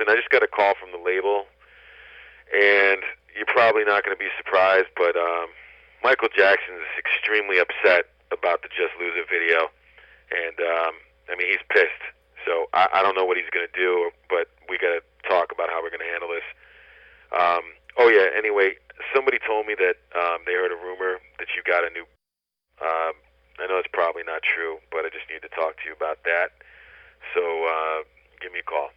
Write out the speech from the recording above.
listen, I just got a call from the label, and you're probably not going to be surprised, but Michael Jackson is extremely upset about the Just Lose It video, and I mean, he's pissed. So I don't know what he's going to do, but we got to talk about how we're going to handle this. Oh yeah. Anyway, somebody told me that they heard a rumor that you got a new. I know it's probably not true, but I just need to talk to you about that. So give me a call.